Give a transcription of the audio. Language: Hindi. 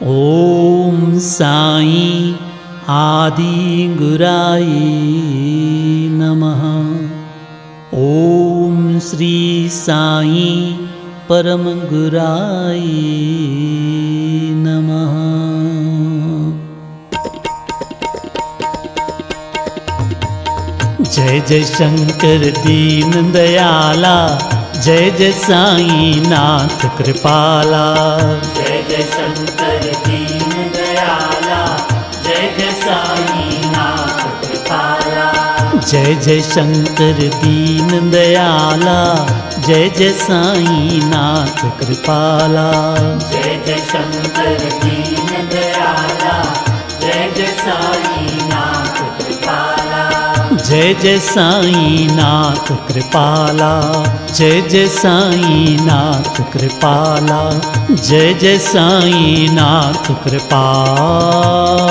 ओम साई आदि गुराई नमः। ओम श्री साई परम गुराई नमः। जय जय शंकर दीन दयाला, जय जय साई नाथ कृपाला। जय जय शंकर दीन दयाला, जय जय साई नाथ कृपाला। जय जय शंकर दीन दयाला, जय जय साई नाथ कृपाला। जय जय शंकर दीन दयाला, जय जय साई नाथ कृपाला। जय जय साई नाथ कृपाला। जय जय साई नाथ कृपाला। जय जय साई नाथ कृपाला।